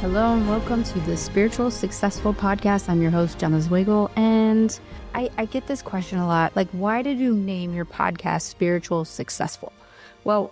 Hello and welcome to the Spiritual Successful Podcast. I'm your host, Jenna Zwigel, and I get this question a lot. Like, why did you name your podcast Spiritual Successful? Well,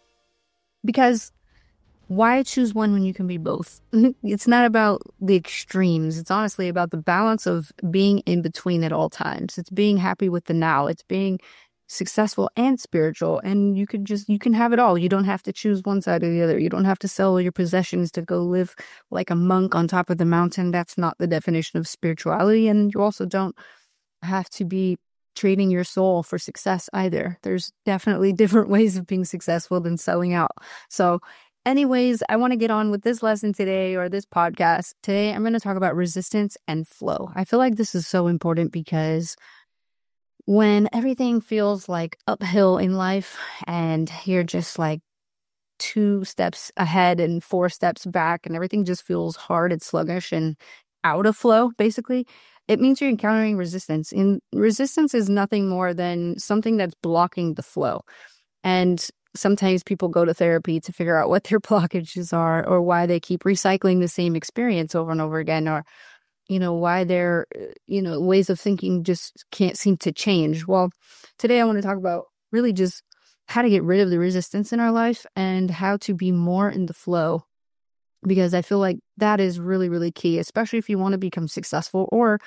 because why choose one when you can be both? It's not about the extremes. It's honestly about the balance of being in between at all times. It's being happy with the now. It's being successful and spiritual, and you can have it all. You don't have to choose one side or the other. You don't have to sell your possessions to go live like a monk on top of the mountain. That's not the definition of spirituality. And you also don't have to be trading your soul for success either. There's definitely different ways of being successful than selling out. So anyways, I want to get on with this lesson today, or this podcast. Today, I'm going to talk about resistance and flow. I feel like this is so important because when everything feels like uphill in life and you're just like 2 steps ahead and 4 steps back and everything just feels hard and sluggish and out of flow, basically, it means you're encountering resistance. And resistance is nothing more than something that's blocking the flow. And sometimes people go to therapy to figure out what their blockages are, or why they keep recycling the same experience over and over again, or why their, ways of thinking just can't seem to change. Well, today I want to talk about really just how to get rid of the resistance in our life and how to be more in the flow, because I feel like that is really, really key, especially if you want to become successful or,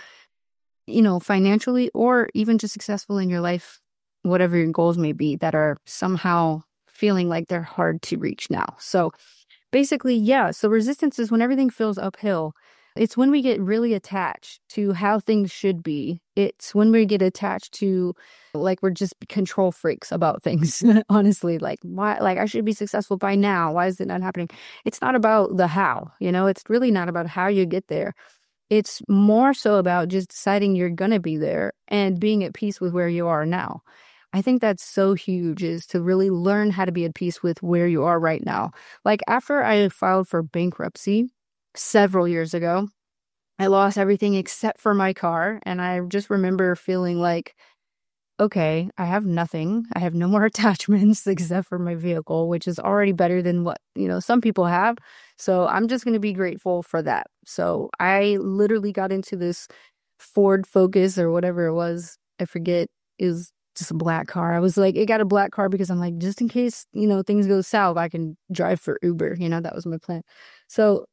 financially, or even just successful in your life, whatever your goals may be that are somehow feeling like they're hard to reach now. So basically, so resistance is when everything feels uphill. It's when we get really attached to how things should be. It's when we get attached to, like, we're just control freaks about things. Honestly, like, why? Like, I should be successful by now. Why is it not happening? It's not about the how. It's really not about how you get there. It's more so about just deciding you're gonna be there and being at peace with where you are now. I think that's so huge, is to really learn how to be at peace with where you are right now. Like, after I filed for bankruptcy several years ago, I lost everything except for my car. And I just remember feeling like, okay, I have nothing. I have no more attachments except for my vehicle, which is already better than what, some people have. So I'm just going to be grateful for that. So I literally got into this Ford Focus or whatever it was. I forget. It was just a black car. I was like, it got a black car because I'm like, just in case, things go south, I can drive for Uber. That was my plan. So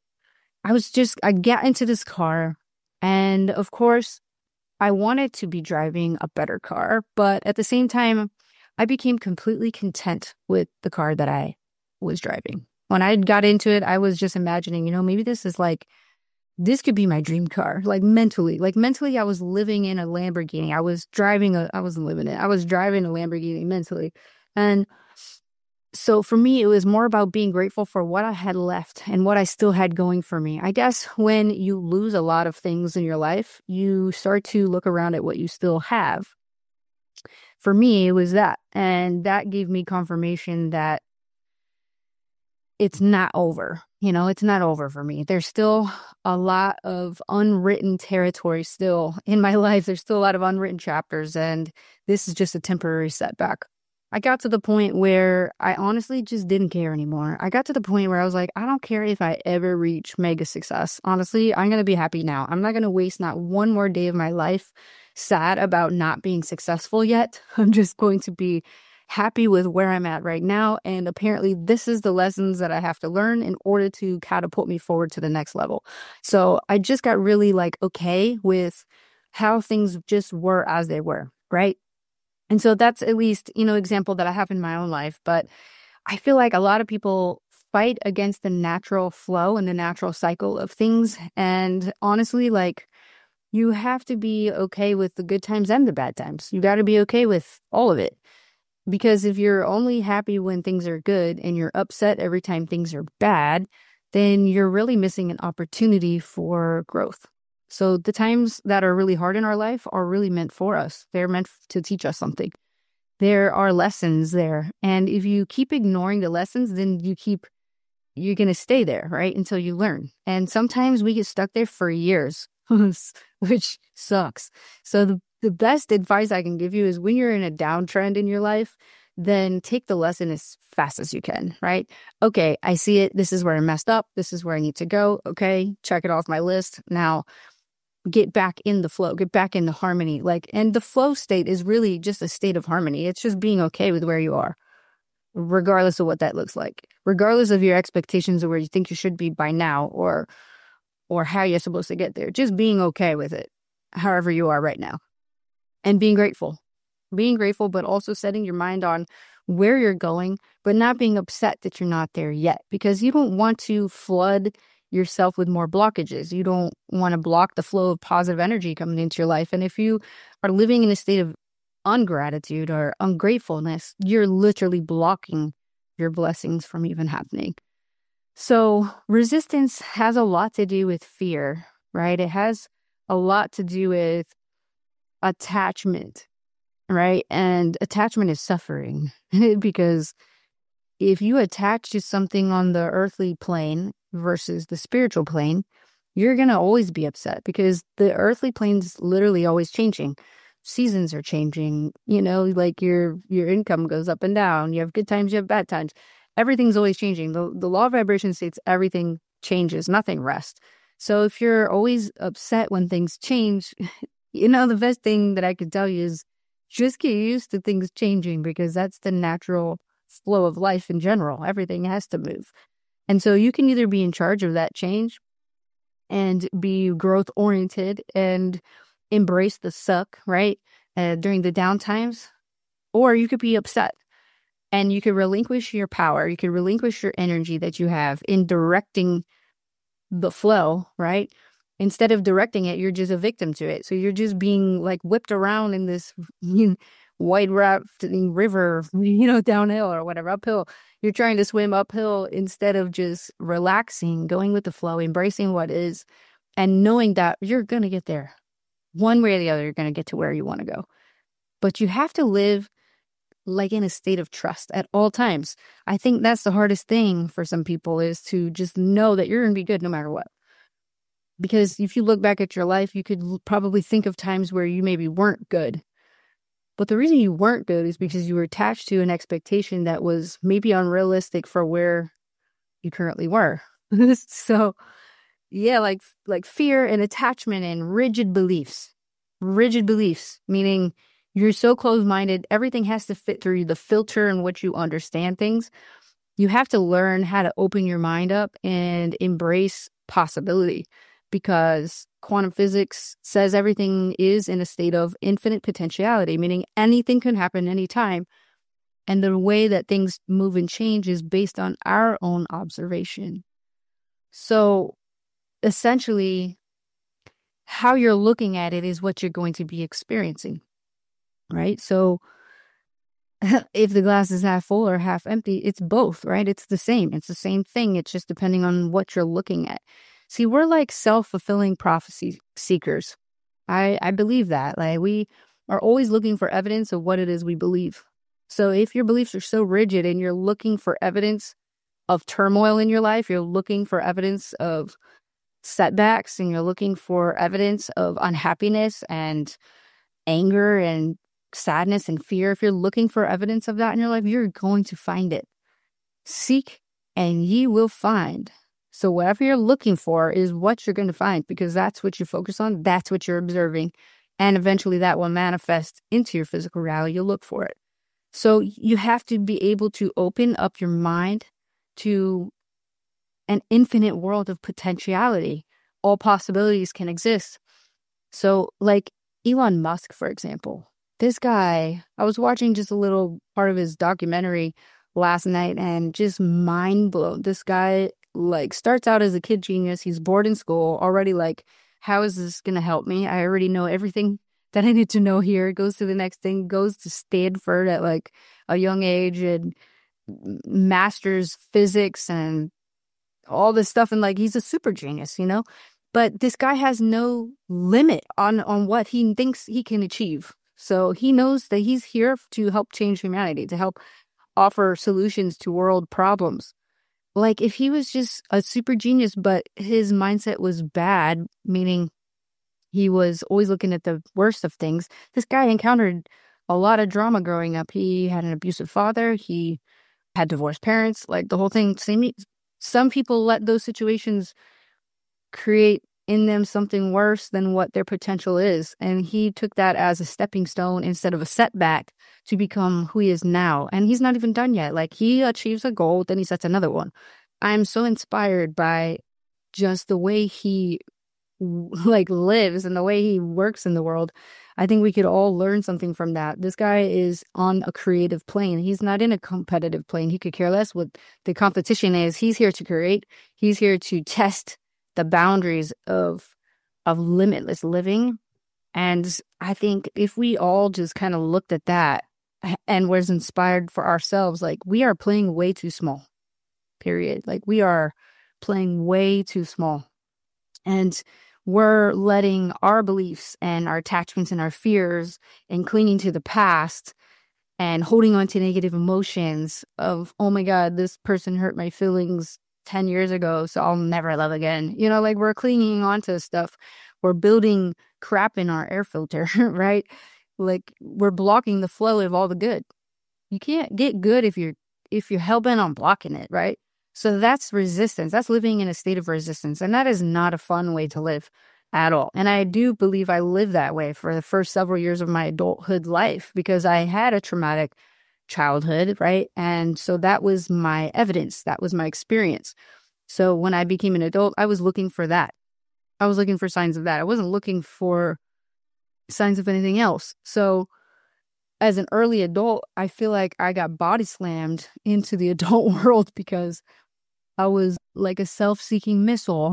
I got into this car, and of course I wanted to be driving a better car, but at the same time, I became completely content with the car that I was driving. When I got into it, I was just imagining, maybe this could be my dream car. Mentally, I was living in a Lamborghini. I wasn't living it. I was driving a Lamborghini mentally. And so for me, it was more about being grateful for what I had left and what I still had going for me. I guess when you lose a lot of things in your life, you start to look around at what you still have. For me, it was that. And that gave me confirmation that it's not over. It's not over for me. There's still a lot of unwritten territory still in my life. There's still a lot of unwritten chapters, and this is just a temporary setback. I got to the point where I honestly just didn't care anymore. I got to the point where I was like, I don't care if I ever reach mega success. Honestly, I'm going to be happy now. I'm not going to waste not one more day of my life sad about not being successful yet. I'm just going to be happy with where I'm at right now. And apparently this is the lessons that I have to learn in order to catapult me forward to the next level. So I just got really okay with how things just were as they were, right? And so that's at least, example that I have in my own life. But I feel like a lot of people fight against the natural flow and the natural cycle of things. And honestly, you have to be okay with the good times and the bad times. You got to be okay with all of it. Because if you're only happy when things are good and you're upset every time things are bad, then you're really missing an opportunity for growth. So the times that are really hard in our life are really meant for us. They're meant to teach us something. There are lessons there. And if you keep ignoring the lessons, then you're going to stay there, right? Until you learn. And sometimes we get stuck there for years, which sucks. So the best advice I can give you is when you're in a downtrend in your life, then take the lesson as fast as you can, right? Okay, I see it. This is where I messed up. This is where I need to go. Okay, check it off my list. Now get back in the flow, get back in the harmony. And the flow state is really just a state of harmony. It's just being okay with where you are, regardless of what that looks like, regardless of your expectations of where you think you should be by now, or how you're supposed to get there. Just being okay with it, however you are right now, and being grateful, but also setting your mind on where you're going, but not being upset that you're not there yet, because you don't want to flood yourself with more blockages. You don't want to block the flow of positive energy coming into your life. And if you are living in a state of ungratitude or ungratefulness, you're literally blocking your blessings from even happening. So resistance has a lot to do with fear, right? It has a lot to do with attachment, right? And attachment is suffering because if you attach to something on the earthly plane versus the spiritual plane, you're going to always be upset because the earthly plane's literally always changing. Seasons are changing, like your income goes up and down. You have good times, you have bad times. Everything's always changing. The law of vibration states everything changes, nothing rests. So if you're always upset when things change, the best thing that I could tell you is just get used to things changing, because that's the natural flow of life in general. Everything has to move. And so you can either be in charge of that change and be growth oriented and embrace the suck, right? During the down times, or you could be upset and you could relinquish your power. You could relinquish your energy that you have in directing the flow, right? Instead of directing it, you're just a victim to it. So you're just being whipped around in this white rafting river, downhill or whatever, uphill. You're trying to swim uphill instead of just relaxing, going with the flow, embracing what is, and knowing that you're going to get there. One way or the other, you're going to get to where you want to go. But you have to live in a state of trust at all times. I think that's the hardest thing for some people, is to just know that you're going to be good no matter what. Because if you look back at your life, you could probably think of times where you maybe weren't good. But the reason you weren't good is because you were attached to an expectation that was maybe unrealistic for where you currently were. So, yeah, like fear and attachment and rigid beliefs, meaning you're so closed-minded, everything has to fit through the filter in which you understand things. You have to learn how to open your mind up and embrace possibility, because quantum physics says everything is in a state of infinite potentiality, meaning anything can happen anytime. And the way that things move and change is based on our own observation. So essentially, how you're looking at it is what you're going to be experiencing, right? So if the glass is half full or half empty, it's both, right? It's the same. It's the same thing. It's just depending on what you're looking at. See, we're like self-fulfilling prophecy seekers. I believe that. We are always looking for evidence of what it is we believe. So if your beliefs are so rigid and you're looking for evidence of turmoil in your life, you're looking for evidence of setbacks, and you're looking for evidence of unhappiness and anger and sadness and fear, if you're looking for evidence of that in your life, you're going to find it. Seek and ye will find. So whatever you're looking for is what you're going to find, because that's what you focus on. That's what you're observing. And eventually that will manifest into your physical reality. You'll look for it. So you have to be able to open up your mind to an infinite world of potentiality. All possibilities can exist. So like Elon Musk, for example, this guy, I was watching just a little part of his documentary last night and just mind blown. This guy starts out as a kid genius. He's bored in school already. How is this going to help me? I already know everything that I need to know here. Goes to the next thing, goes to Stanford at a young age and masters physics and all this stuff. And he's a super genius, But this guy has no limit on what he thinks he can achieve. So he knows that he's here to help change humanity, to help offer solutions to world problems. If he was just a super genius, but his mindset was bad, meaning he was always looking at the worst of things, this guy encountered a lot of drama growing up. He had an abusive father. He had divorced parents, like the whole thing. Some people let those situations create in them something worse than what their potential is. And he took that as a stepping stone instead of a setback to become who he is now. And he's not even done yet. Like, he achieves a goal, then he sets another one. I'm so inspired by just the way he like lives and the way he works in the world. I think we could all learn something from that. This guy is on a creative plane. He's not in a competitive plane. He could care less what the competition is. He's here to create. He's here to test the boundaries of limitless living. And I think if we all just kind of looked at that and was inspired for ourselves, like, we are playing way too small, period. Like, we are playing way too small. And we're letting our beliefs and our attachments and our fears and clinging to the past and holding on to negative emotions of, oh my God, this person hurt my feelings 10 years ago, so I'll never love again. You know, like, we're clinging onto stuff. We're building crap in our air filter, right? Like, we're blocking the flow of all the good. You can't get good if you're hell-bent on blocking it, right? So that's resistance. That's living in a state of resistance. And that is not a fun way to live at all. And I do believe I lived that way for the first several years of my adulthood life because I had a traumatic childhood, right? And so that was my evidence. That was my experience. So when I became an adult, I was looking for that. I was looking for signs of that. I wasn't looking for signs of anything else. So as an early adult, I feel like I got body slammed into the adult world because I was like a self-seeking missile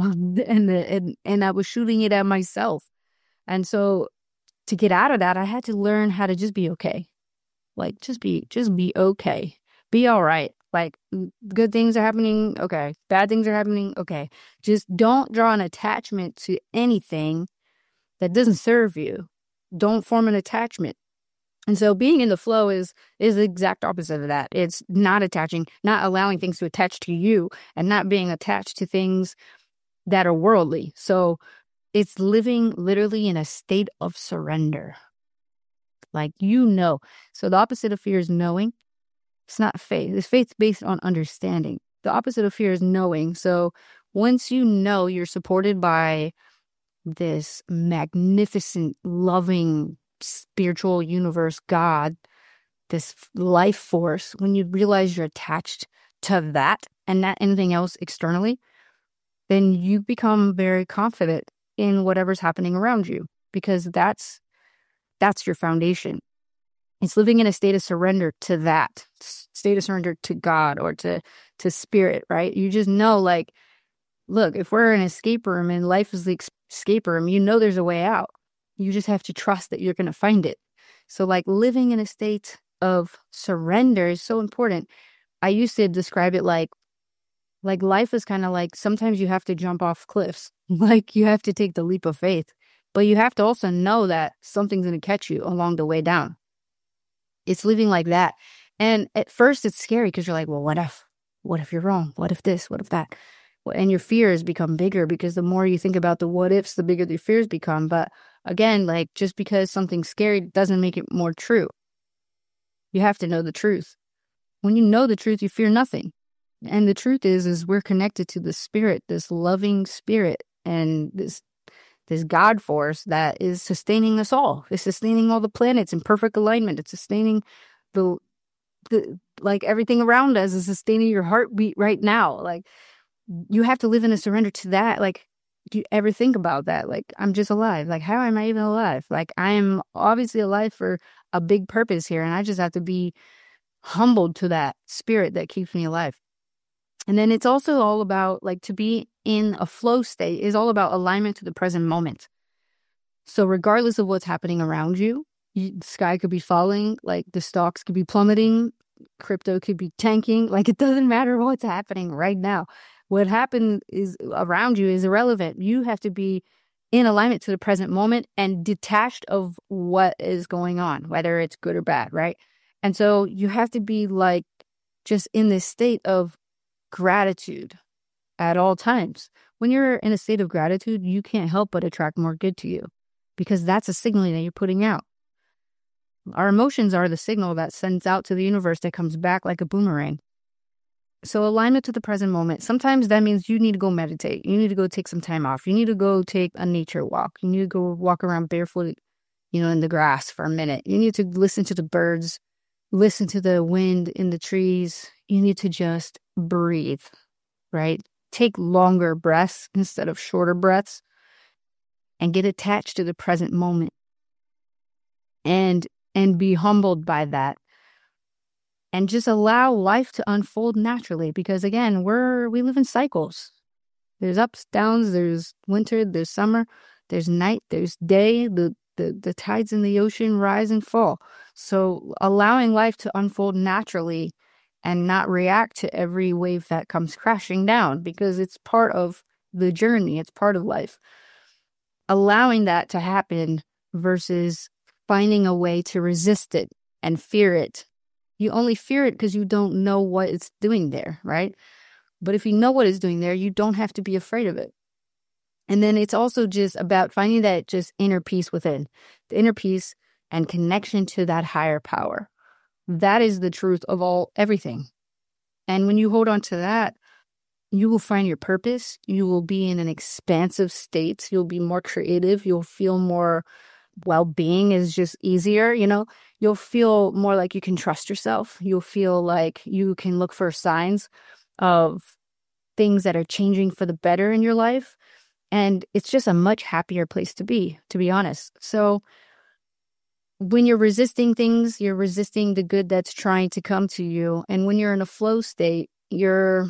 and I was shooting it at myself. And so to get out of that, I had to learn how to just be okay. Like, just be okay. Be all right. Like, good things are happening. Okay. Bad things are happening. Okay. Just don't draw an attachment to anything that doesn't serve you. Don't form an attachment. And so being in the flow is the exact opposite of that. It's not attaching, not allowing things to attach to you and not being attached to things that are worldly. So it's living literally in a state of surrender. Like, you know. So the opposite of fear is knowing. It's not faith. It's faith based on understanding. The opposite of fear is knowing. So once you know you're supported by this magnificent, loving, spiritual universe, God, this life force, when you realize you're attached to that and not anything else externally, then you become very confident in whatever's happening around you because that's your foundation. It's living in a state of surrender to that, state of surrender to God or to spirit, right? You just know, like, look, if we're in an escape room and life is the escape room, you know there's a way out. You just have to trust that you're going to find it. So, like, living in a state of surrender is so important. I used to describe it like life is kind of like sometimes you have to jump off cliffs. Like, you have to take the leap of faith. But you have to also know that something's going to catch you along the way down. It's living like that. And at first it's scary because you're like, well, what if? What if you're wrong? What if this? What if that? And your fears become bigger because the more you think about the what ifs, the bigger the fears become. But again, like, just because something's scary doesn't make it more true. You have to know the truth. When you know the truth, you fear nothing. And the truth is we're connected to the spirit, this loving spirit, and this God force that is sustaining us all. It's sustaining all the planets in perfect alignment. It's sustaining the like everything around us is sustaining your heartbeat right now. Like, you have to live in a surrender to that. Like, do you ever think about that? Like, I'm just alive. Like, how am I even alive? Like, I am obviously alive for a big purpose here. And I just have to be humbled to that spirit that keeps me alive. And then it's also all about, like, to be in a flow state is all about alignment to the present moment. So regardless of what's happening around you, the sky could be falling, like the stocks could be plummeting, crypto could be tanking. Like, it doesn't matter what's happening right now. What happened is around you is irrelevant. You have to be in alignment to the present moment and detached of what is going on, whether it's good or bad, right? And so you have to be like just in this state of gratitude at all times. When you're in a state of gratitude, you can't help but attract more good to you because that's a signal that you're putting out. Our emotions are the signal that sends out to the universe that comes back like a boomerang. So alignment to the present moment. Sometimes that means you need to go meditate. You need to go take some time off. You need to go take a nature walk. You need to go walk around barefoot, in the grass for a minute. You need to listen to the birds, listen to the wind in the trees. You need to just breathe, right? Take longer breaths instead of shorter breaths and get attached to the present moment and be humbled by that. And just allow life to unfold naturally, because again, we live in cycles. There's ups, downs, there's winter, there's summer, there's night, there's day, the tides in the ocean rise and fall. So allowing life to unfold naturally and not react to every wave that comes crashing down, because it's part of the journey, it's part of life. Allowing that to happen versus finding a way to resist it and fear it. You only fear it because you don't know what it's doing there, right? But if you know what it's doing there, you don't have to be afraid of it. And then it's also just about finding that just inner peace within, the inner peace and connection to that higher power. That is the truth of everything. And when you hold on to that, you will find your purpose. You will be in an expansive state. You'll be more creative. You'll feel more well-being is just easier, You'll feel more like you can trust yourself. You'll feel like you can look for signs of things that are changing for the better in your life. And it's just a much happier place to be honest. So when you're resisting things, you're resisting the good that's trying to come to you. And when you're in a flow state, you're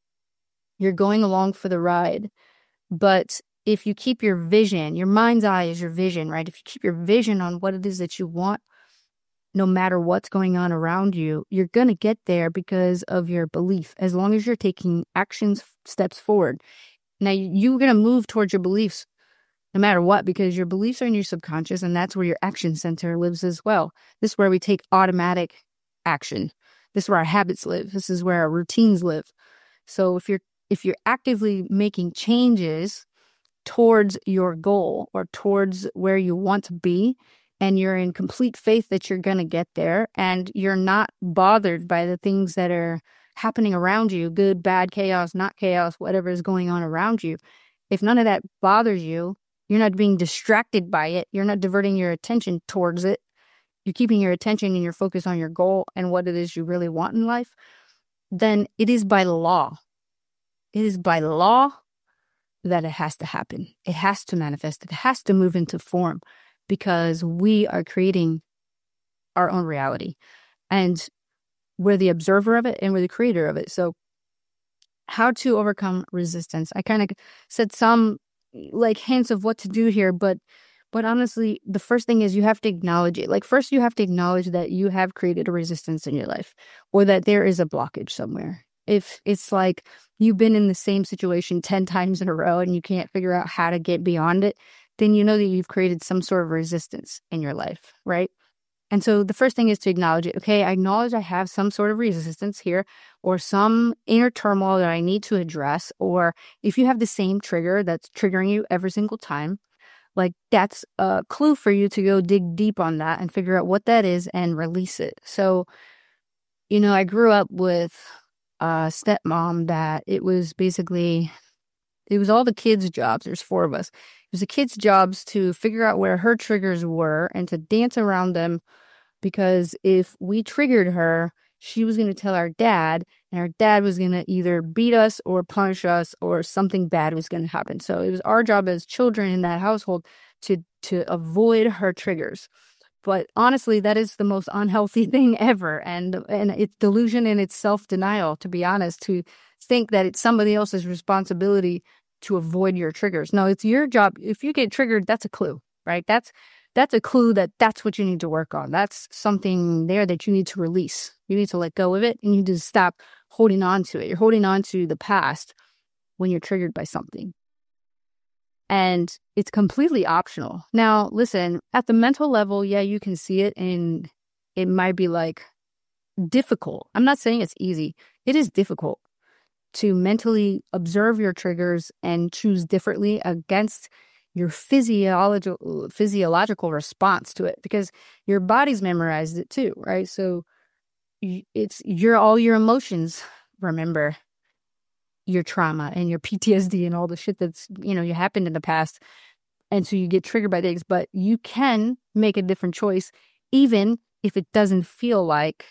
going along for the ride. But if you keep your vision, your mind's eye is your vision, right? If you keep your vision on what it is that you want, no matter what's going on around you, you're going to get there because of your belief, as long as you're taking steps forward. Now, you're going to move towards your beliefs no matter what, because your beliefs are in your subconscious, and that's where your action center lives as well. This is where we take automatic action. This is where our habits live. This is where our routines live. So if you're actively making changes towards your goal or towards where you want to be, and you're in complete faith that you're going to get there, and you're not bothered by the things that are happening around you, good, bad, chaos, not chaos, whatever is going on around you. If none of that bothers you, you're not being distracted by it. You're not diverting your attention towards it. You're keeping your attention and your focus on your goal and what it is you really want in life. Then it is by law. It is by law that it has to happen. It has to manifest. It has to move into form, because we are creating our own reality. And we're the observer of it and we're the creator of it. So how to overcome resistance. I kind of said some hints of what to do here, but honestly, the first thing is you have to acknowledge it. First you have to acknowledge that you have created a resistance in your life, or that there is a blockage somewhere. If it's like you've been in the same situation 10 times in a row and you can't figure out how to get beyond it, then you know that you've created some sort of resistance in your life, right? And so the first thing is to acknowledge it. Okay, I acknowledge I have some sort of resistance here, or some inner turmoil that I need to address. Or if you have the same trigger that's triggering you every single time, that's a clue for you to go dig deep on that and figure out what that is and release it. So, I grew up with a stepmom that it was all the kids' jobs. There's 4 of us. It was the kids' jobs to figure out where her triggers were and to dance around them, because if we triggered her, she was going to tell our dad, and our dad was going to either beat us or punish us, or something bad was going to happen. So it was our job as children in that household to avoid her triggers. But honestly, that is the most unhealthy thing ever. And it's delusion and it's self-denial, to be honest, to think that it's somebody else's responsibility to avoid your triggers. No, it's your job. If you get triggered, that's a clue, right? That's a clue that that's what you need to work on. That's something there that you need to release. You need to let go of it, and you need to stop holding on to it. You're holding on to the past when you're triggered by something. And it's completely optional. Now, listen, at the mental level, yeah, you can see it, and it might be difficult. I'm not saying it's easy. It is difficult to mentally observe your triggers and choose differently against your physiological response to it, because your body's memorized it too, right? So it's all your emotions remember your trauma and your PTSD and all the shit that's, you happened in the past. And so you get triggered by things, but you can make a different choice, even if it doesn't feel like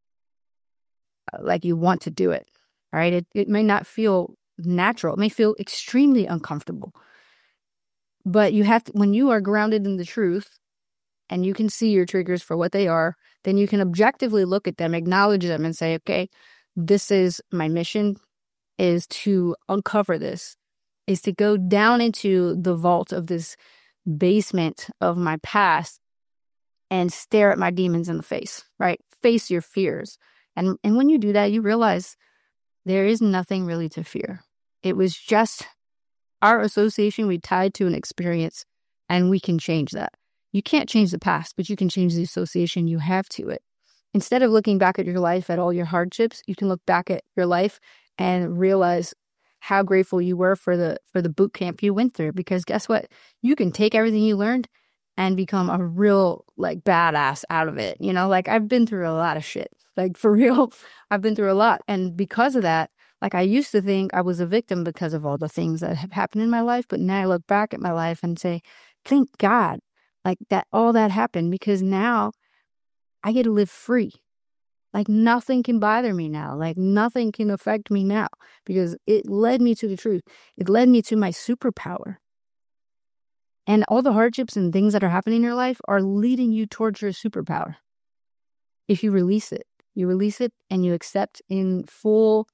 you want to do it, right? It may not feel natural. It may feel extremely uncomfortable. But you have to, when you are grounded in the truth and you can see your triggers for what they are, then you can objectively look at them, acknowledge them, and say, okay, this is my mission, is to uncover this, is to go down into the vault of this basement of my past and stare at my demons in the face, right? Face your fears. And when you do that, you realize there is nothing really to fear. It was just our association we tied to an experience, and we can change that. You can't change the past, but you can change the association you have to it. Instead of looking back at your life, at all your hardships, you can look back at your life and realize how grateful you were for the boot camp you went through. Because guess what? You can take everything you learned and become a real badass out of it. I've been through a lot of shit. For real, I've been through a lot. And because of that, I used to think I was a victim because of all the things that have happened in my life. But now I look back at my life and say, thank God, that all that happened, because now I get to live free. Nothing can bother me now. Nothing can affect me now, because it led me to the truth. It led me to my superpower. And all the hardships and things that are happening in your life are leading you towards your superpower. If you release it and you accept in full,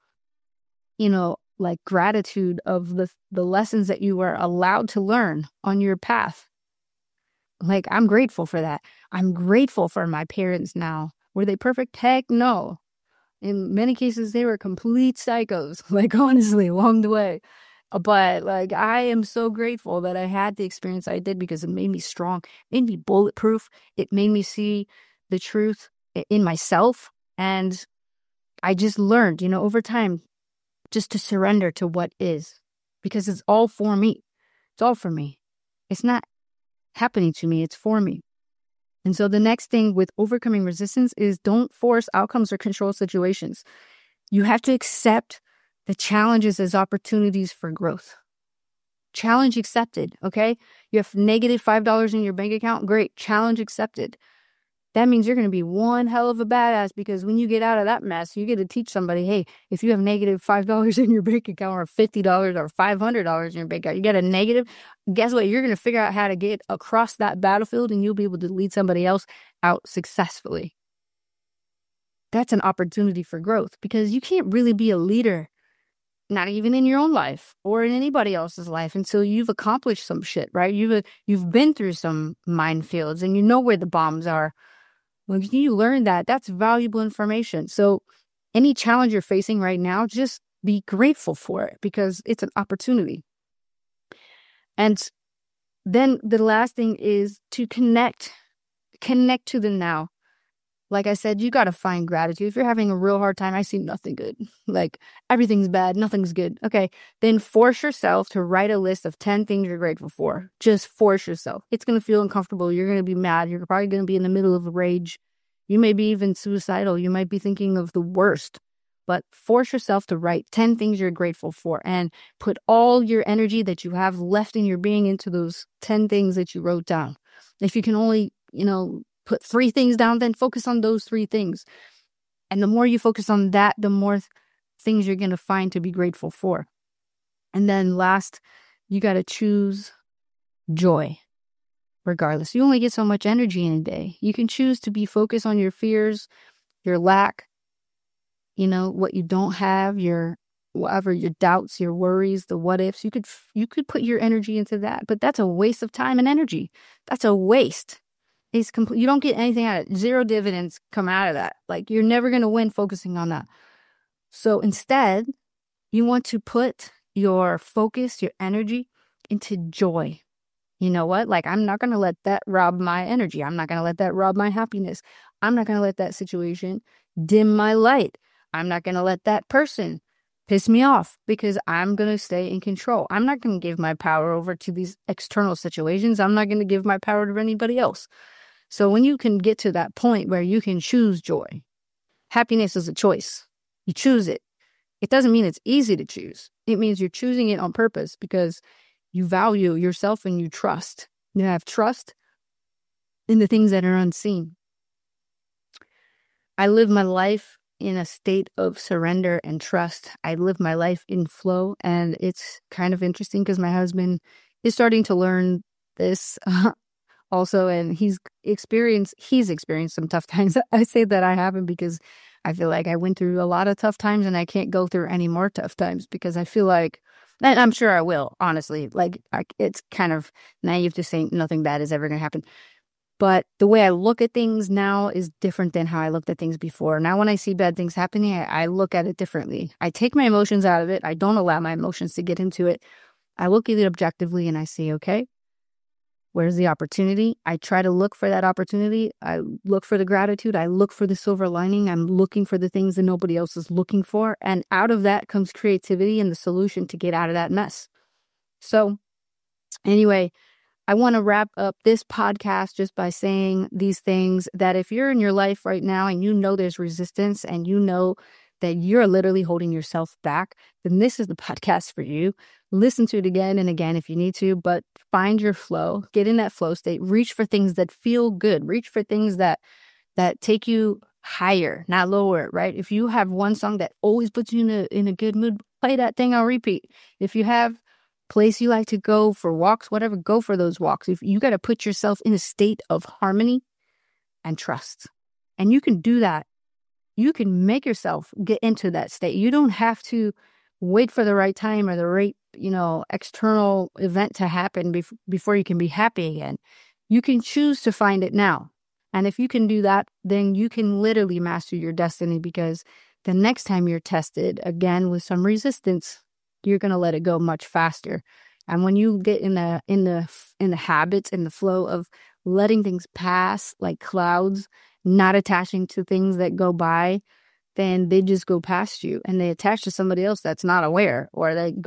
gratitude of the lessons that you were allowed to learn on your path. I'm grateful for that. I'm grateful for my parents now. Were they perfect? Heck no. In many cases, they were complete psychos, honestly, along the way. But I am so grateful that I had the experience I did, because it made me strong, it made me bulletproof. It made me see the truth in myself. And I just learned, over time, just to surrender to what is, because it's all for me. It's all for me. It's not happening to me. It's for me. And so the next thing with overcoming resistance is don't force outcomes or control situations. You have to accept the challenges as opportunities for growth. Challenge accepted, okay? You have negative $5 in your bank account. Great. Challenge accepted. That means you're going to be one hell of a badass, because when you get out of that mess, you get to teach somebody, hey, if you have negative $5 in your bank account, or $50 or $500 in your bank account, you get a negative, guess what? You're going to figure out how to get across that battlefield, and you'll be able to lead somebody else out successfully. That's an opportunity for growth, because you can't really be a leader, not even in your own life or in anybody else's life, until you've accomplished some shit, right? You've been through some minefields and you know where the bombs are. When you learn that, that's valuable information. So any challenge you're facing right now, just be grateful for it, because it's an opportunity. And then the last thing is to connect to the now. Like I said, you got to find gratitude. If you're having a real hard time, I see nothing good. Everything's bad, nothing's good. Okay, then force yourself to write a list of 10 things you're grateful for. Just force yourself. It's going to feel uncomfortable. You're going to be mad. You're probably going to be in the middle of a rage. You may be even suicidal. You might be thinking of the worst. But force yourself to write 10 things you're grateful for, and put all your energy that you have left in your being into those 10 things that you wrote down. If you can only, put 3 things down, then focus on those 3 things. And the more you focus on that, the more things you're going to find to be grateful for. And then last, you got to choose joy. Regardless, you only get so much energy in a day. You can choose to be focused on your fears, your lack, what you don't have, your doubts, your worries, the what ifs. You could put your energy into that, but that's a waste of time and energy. That's a waste. It's complete. You don't get anything out of it. 0 dividends come out of that. You're never going to win focusing on that. So instead, you want to put your focus, your energy into joy. You know what? I'm not going to let that rob my energy. I'm not going to let that rob my happiness. I'm not going to let that situation dim my light. I'm not going to let that person piss me off because I'm going to stay in control. I'm not going to give my power over to these external situations. I'm not going to give my power to anybody else. So when you can get to that point where you can choose joy, happiness is a choice. You choose it. It doesn't mean it's easy to choose. It means you're choosing it on purpose because you value yourself and you trust. You have trust in the things that are unseen. I live my life in a state of surrender and trust. I live my life in flow, and it's kind of interesting because my husband is starting to learn this also, and he's experienced some tough times. I say that I haven't because I feel like I went through a lot of tough times and I can't go through any more tough times because I feel like, and I'm sure I will, honestly, like it's kind of naive to say nothing bad is ever going to happen. But the way I look at things now is different than how I looked at things before. Now, when I see bad things happening, I look at it differently. I take my emotions out of it. I don't allow my emotions to get into it. I look at it objectively and I say, okay, where's the opportunity? I try to look for that opportunity. I look for the gratitude. I look for the silver lining. I'm looking for the things that nobody else is looking for. And out of that comes creativity and the solution to get out of that mess. So anyway, I want to wrap up this podcast just by saying these things, that if you're in your life right now and you know there's resistance and you know that you're literally holding yourself back, then this is the podcast for you. Listen to it again and again if you need to, but find your flow, get in that flow state, reach for things that feel good, reach for things that take you higher, not lower, right? If you have one song that always puts you in a good mood, play that thing on repeat. If you have place you like to go for walks, whatever, go for those walks. If you got to put yourself in a state of harmony and trust, and you can do that, you can make yourself get into that state. You don't have to wait for the right time or the right, external event to happen before you can be happy again. You can choose to find it now. And if you can do that, then you can literally master your destiny, because the next time you're tested again with some resistance, you're going to let it go much faster. And when you get in the habits, in the flow of letting things pass like clouds, not attaching to things that go by, then they just go past you and they attach to somebody else that's not aware, or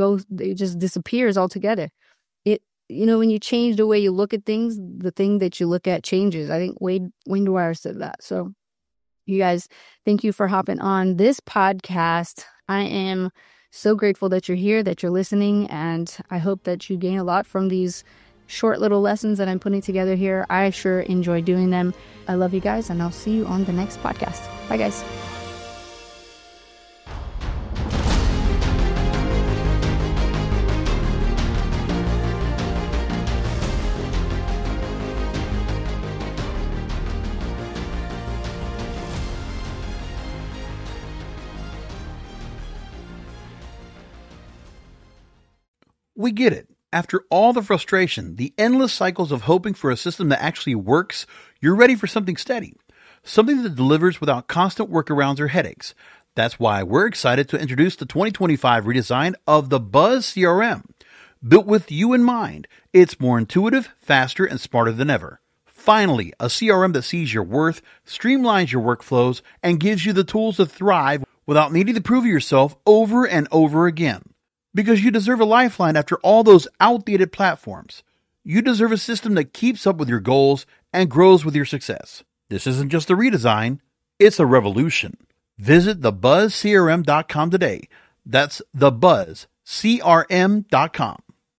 it just disappears altogether. When you change the way you look at things, the thing that you look at changes. I think Wayne Dwyer said that. So you guys, thank you for hopping on this podcast. I am so grateful that you're here, that you're listening, and I hope that you gain a lot from these short little lessons that I'm putting together here. I sure enjoy doing them. I love you guys, and I'll see you on the next podcast. Bye, guys. We get it. After all the frustration, the endless cycles of hoping for a system that actually works, you're ready for something steady. Something that delivers without constant workarounds or headaches. That's why we're excited to introduce the 2025 redesign of the Buzz CRM. Built with you in mind, it's more intuitive, faster, and smarter than ever. Finally, a CRM that sees your worth, streamlines your workflows, and gives you the tools to thrive without needing to prove yourself over and over again. Because you deserve a lifeline after all those outdated platforms. You deserve a system that keeps up with your goals and grows with your success. This isn't just a redesign, it's a revolution. Visit thebuzzcrm.com today. That's thebuzzcrm.com.